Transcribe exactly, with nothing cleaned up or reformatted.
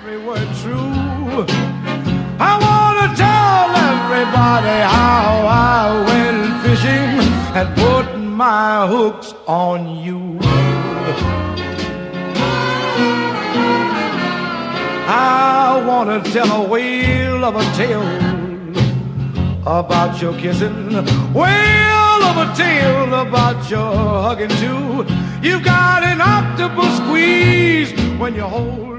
every word true. I wanna tell everybody how I went fishing and put my hooks on you. I wanna tell a whale of a tale about your kissing, whale of a tale about your hugging too. You got an octopus squeeze when you hold